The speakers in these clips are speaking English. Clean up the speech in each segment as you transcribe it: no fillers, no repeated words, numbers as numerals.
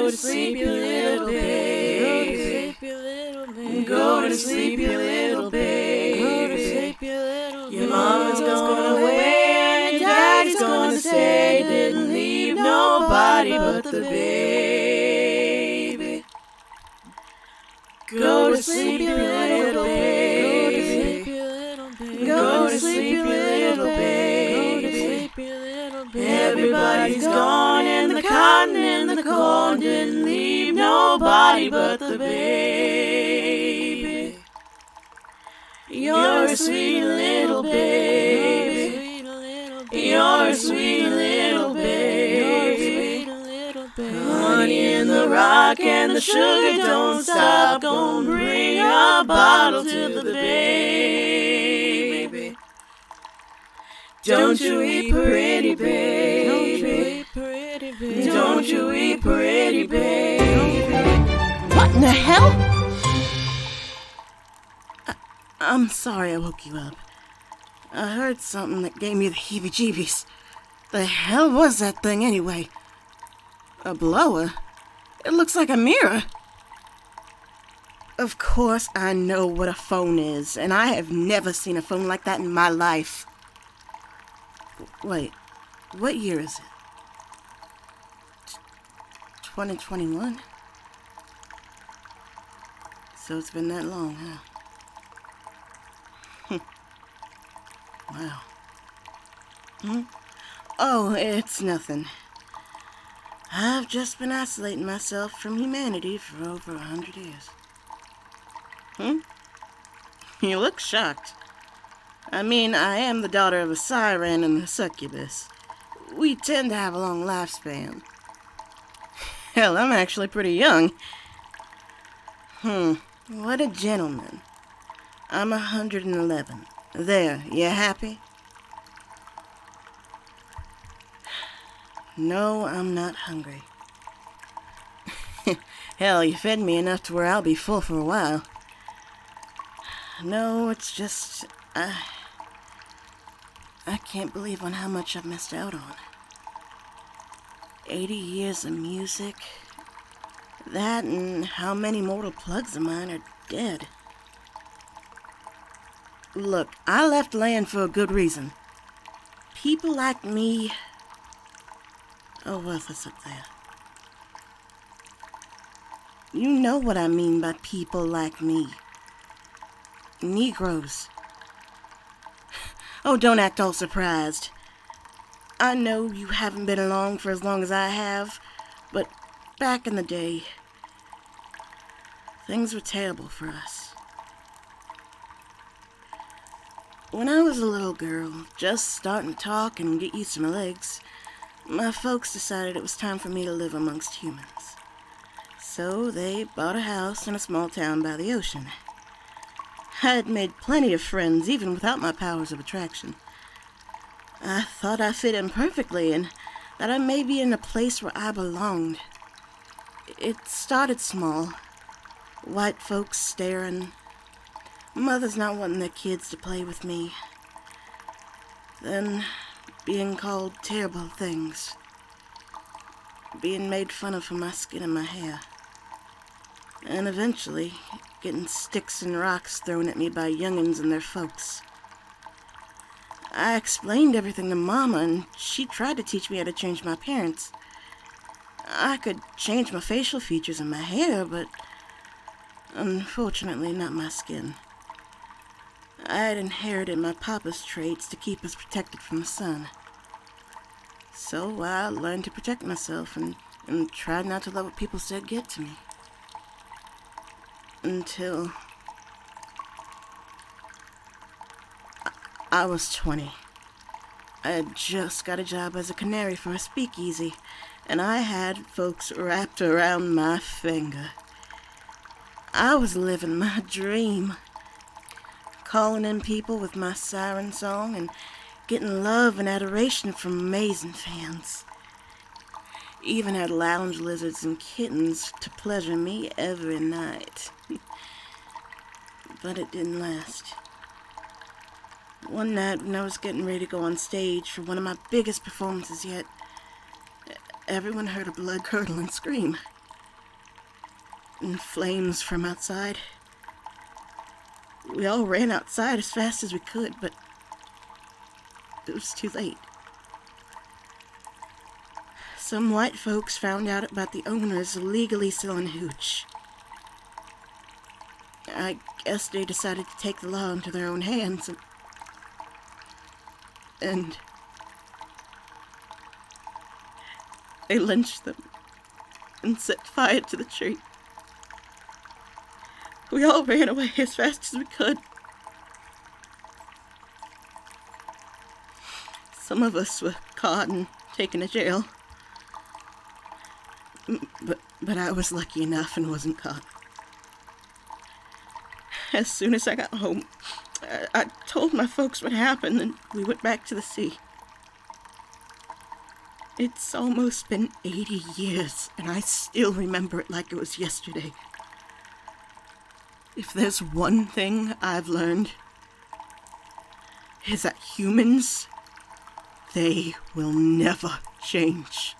Go to sleep, you little baby. Go to sleep, you little baby. Your mama's gonna away and your daddy's gonna stay. Didn't leave nobody but the baby. Go to sleep, you little baby. Go to sleep, you little baby. Everybody's gone and the cotton and the corn didn't leave nobody but the baby. You're a sweet little baby. You're a sweet little baby. Honey in the rock and the sugar don't stop. Gonna bring a bottle to the baby. Don't you weep, pretty baby. Don't you weep, pretty baby. What in the hell? I'm sorry I woke you up. I heard something that gave me the heebie-jeebies. The hell was that thing anyway? A blower? It looks like a mirror. Of course I know what a phone is, and I have never seen a phone like that in my life. Wait, what year is it? 2021? So it's been that long, huh? Wow. Oh, it's nothing. I've just been isolating myself from humanity for over 100 years. You look shocked. I mean, I am the daughter of a siren and a succubus. We tend to have a long lifespan. Hell, I'm actually pretty young. What a gentleman. I'm 111. There, you happy? No, I'm not hungry. Hell, you fed me enough to where I'll be full for a while. No, it's just... I can't believe on how much I've missed out on. 80 years of music. That and how many mortal plugs of mine are dead. Look, I left land for a good reason. People like me... Oh, what's this up there? You know what I mean by people like me. Negroes. Oh, don't act all surprised. I know you haven't been along for as long as I have, but back in the day, things were terrible for us. When I was a little girl, just starting to talk and get used to my legs, my folks decided it was time for me to live amongst humans. So they bought a house in a small town by the ocean. I had made plenty of friends, even without my powers of attraction. I thought I fit in perfectly and that I may be in a place where I belonged. It started small. White folks staring. Mothers not wanting their kids to play with me. Then being called terrible things. Being made fun of for my skin and my hair. And eventually getting sticks and rocks thrown at me by young'uns and their folks. I explained everything to Mama, and she tried to teach me how to change my appearance. I could change my facial features and my hair, but unfortunately not my skin. I had inherited my papa's traits to keep us protected from the sun. So I learned to protect myself and tried not to let what people said get to me. Until I was 20. I had just got a job as a canary for a speakeasy, and I had folks wrapped around my finger. I was living my dream. Calling in people with my siren song and getting love and adoration from amazing fans. Even had lounge lizards and kittens to pleasure me every night. But it didn't last. One night when I was getting ready to go on stage for one of my biggest performances yet, everyone heard a blood-curdling scream. and flames from outside. We all ran outside as fast as we could, but it was too late. Some white folks found out about the owners illegally selling hooch. I guess they decided to take the law into their own hands, and they lynched them and set fire to the tree. We all ran away as fast as we could. Some of us were caught and taken to jail. But I was lucky enough and wasn't caught. As soon as I got home, I told my folks what happened, and we went back to the sea. It's almost been 80 years, and I still remember it like it was yesterday. If there's one thing I've learned, is that humans, they will never change.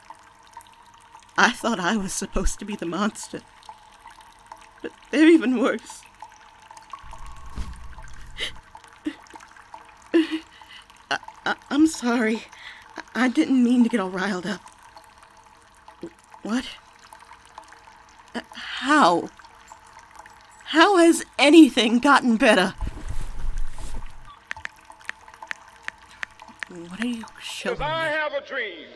I thought I was supposed to be the monster, but they're even worse. I'm sorry. I didn't mean to get all riled up. What? How? How has anything gotten better? What are you showing me? I have a dream.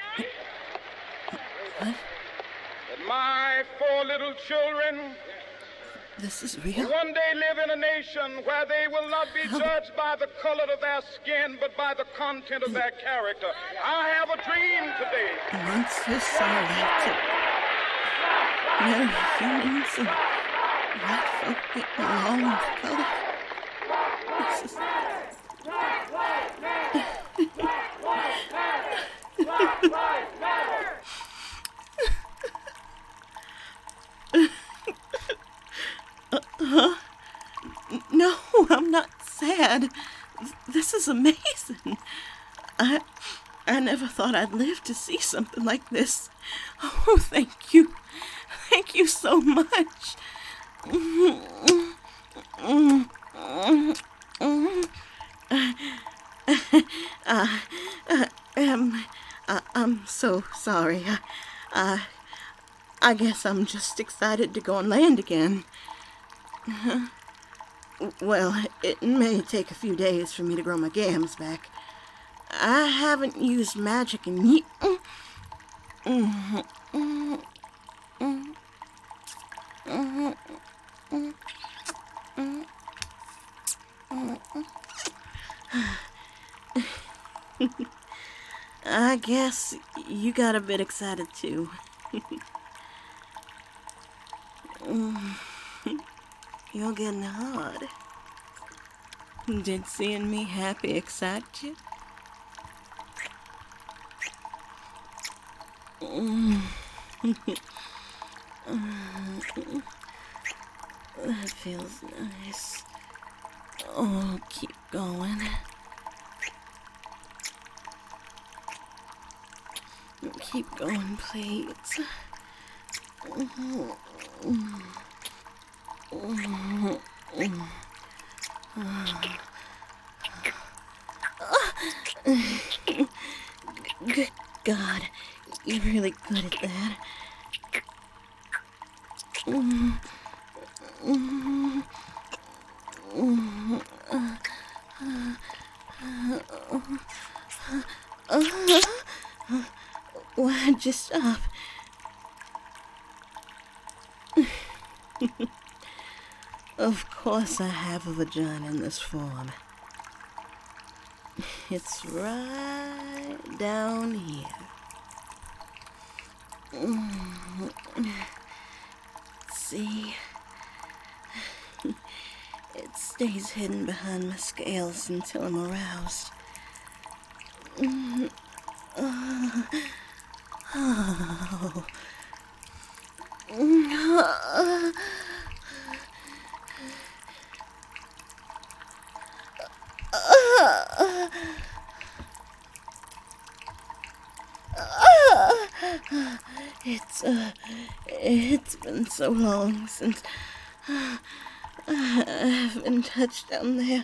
What? That my 4 little children This is real? will one day live in a nation where they will not be judged by the color of their skin, but by the content of their character. I have a dream today. Monsters are allowed to marry humans and white folk get along with color. This is... No, I'm not sad. This is amazing. I never thought I'd live to see something like this. Oh, thank you. Thank you so much. I'm so sorry. I guess I'm just excited to go on land again. Well, it may take a few days for me to grow my gams back. I haven't used magic in I guess you got a bit excited too. You're getting hard. Did seeing me happy excite you? That feels nice. Oh, keep going. Keep going, please. Good God, you're really good at that. Why'd you stop? Of course I have a vagina in this form. It's right down here. See? It stays hidden behind my scales until I'm aroused. It's been so long since I've been touched down there.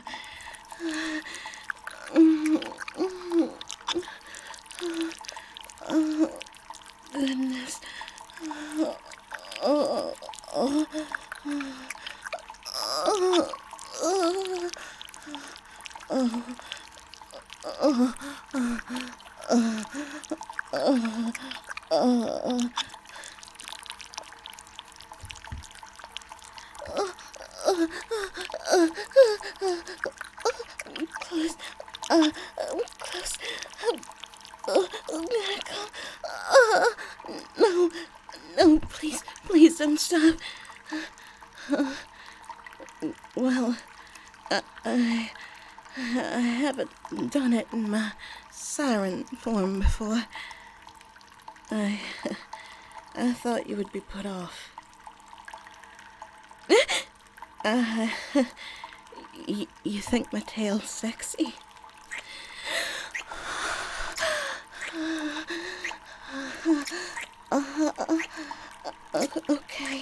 Oh, goodness. Close. Close. No, please don't stop. Well, I haven't done it in my siren form before. I thought you would be put off. You think my tail's sexy? Okay.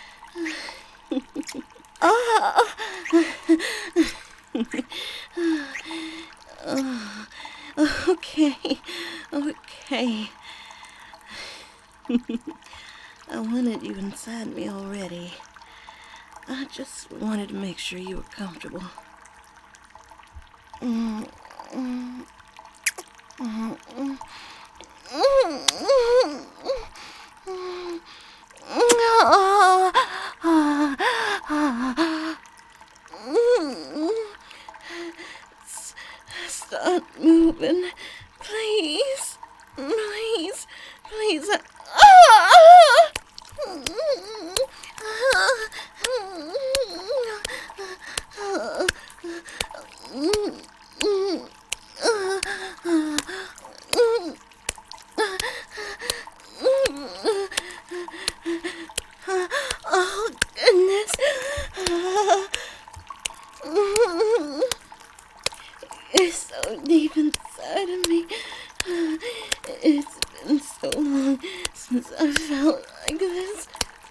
Okay. I wanted you inside me already. I just wanted to make sure you were comfortable. Start moving, please. Oh, goodness. You're so deep inside of me. It's been so long since I felt like this.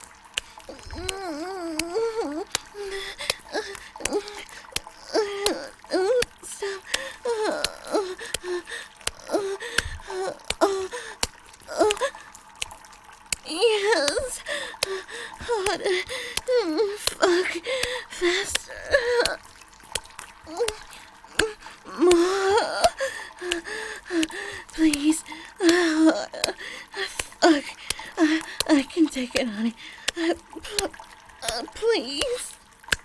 Stop. Yes. Harder. Fuck. Faster. More. Please. Fuck. I can take it, honey. Please.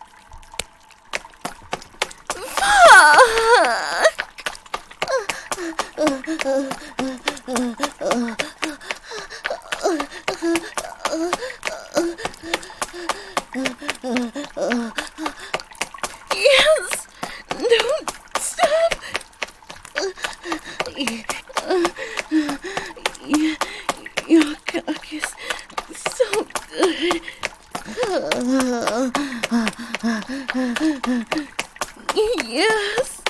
Fuck. Yes. Don't stop. Your cock is so good. Yes.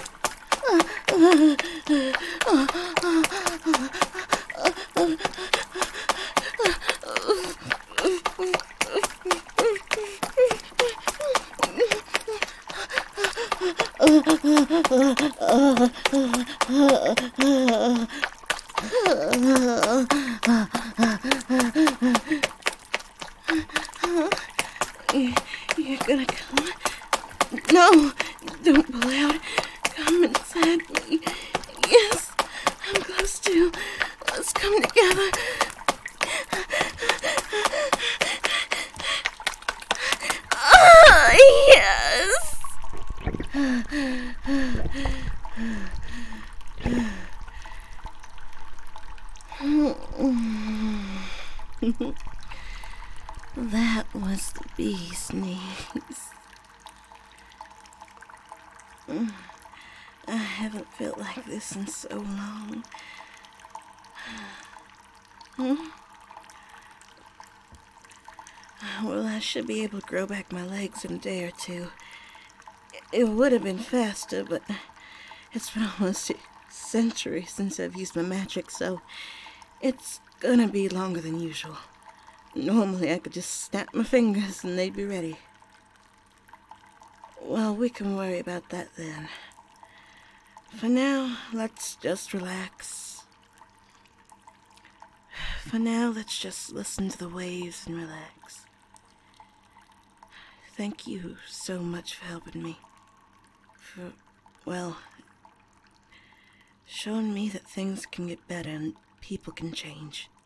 You're gonna come? No, don't pull out. Come inside me. Yes, I'm close to. Let's come together. Yes. That was the bee sneeze. I haven't felt like this in so long. Well, I should be able to grow back my legs in a day or two. It would have been faster, but it's been almost a century since I've used my magic, so it's gonna be longer than usual. Normally I could just snap my fingers and they'd be ready. Well, we can worry about that then. For now, let's just relax. For now, let's just listen to the waves and relax. Thank you so much for helping me. For, well, showing me that things can get better and people can change.